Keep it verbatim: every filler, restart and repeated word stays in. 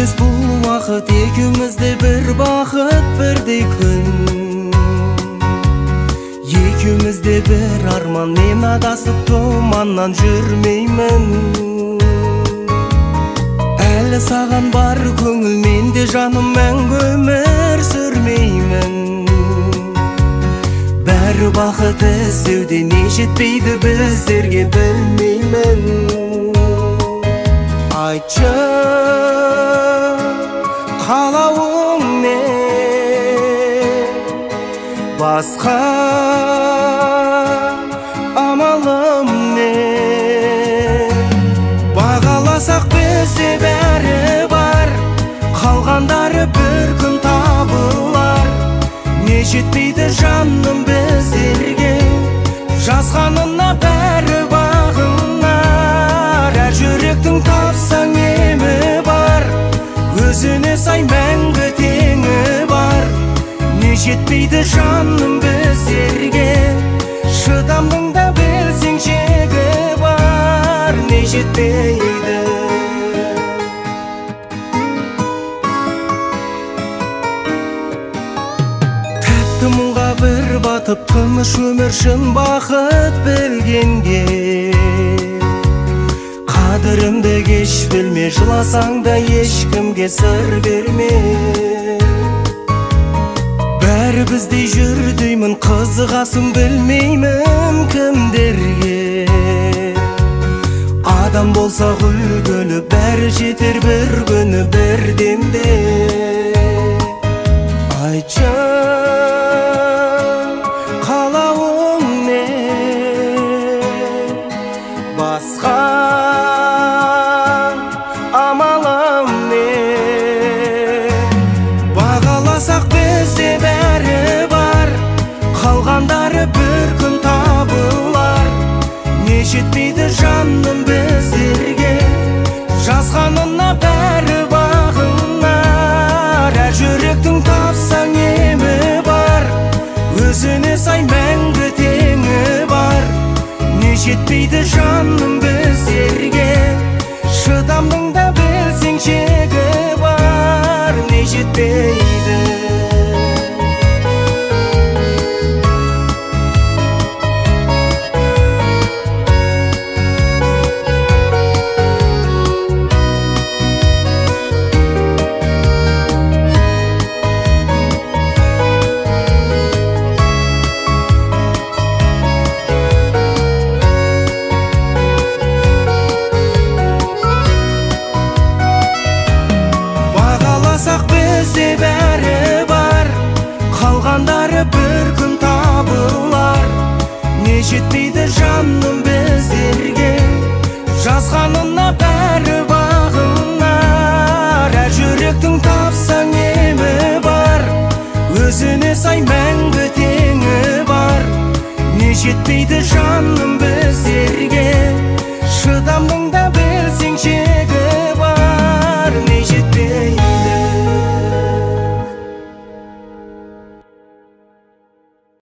Емес бұл уақыт екеумізде бір бақыт бірдей күн, екеумізде бір арман, мен адасып тұманнан жүрмеймін. Әлі саған бар көңіл, менде жаным, мәңгі өмір сүрмеймін. Бәрі бақыт іздеуде, не жетпейді біздерге, білмеймін. Айтшы, қалауың не, басқа амалым не? Бағаласақ бізде бәрі бар, қалғандары бір күн табылар. Не жетпейді жаным біздерге, жазғанына бәрі бағынар. Әр жүректің тапсаң емі бар, өзіне сай мәңгі теңі бар. Не жетпейді жаным біздерге, шыдамның да білсең шегі бар. Не жетпейді. Тәтті мұңға бір батып, тыныш өмір шын бақыт білгенге. Қадірімді кеш білме, жыласаң да ешкімге сыр берме. Бәрі біздей жүр деймін, қызығасын білмеймін кімдерге. Адам болса үлгілі, бәрі жетер бір күні бір демде. Айтшы, қалауың не, басқа амалым не? Бағаласақ бізде бәрі бар, қалғандары бір күн табылар. Не жетпейді жаным біздерге, жазғанына бәрі бағынар. Әр жүректің тапсаң емі бар, өзіне сай мәңгі теңі бар. Не жетпейді жаным біздерге, шыдамның да білсең шегі бар. Не жетпейді. Бізде бәрі бар, қалғандары бір күн табылар. Не жетпейді жаным біздерге, жазғанына бәрі бағынар. Әр жүректің тапсаң емі бар, өзіне сай мәңгі теңі бар. Не жетпейді жаным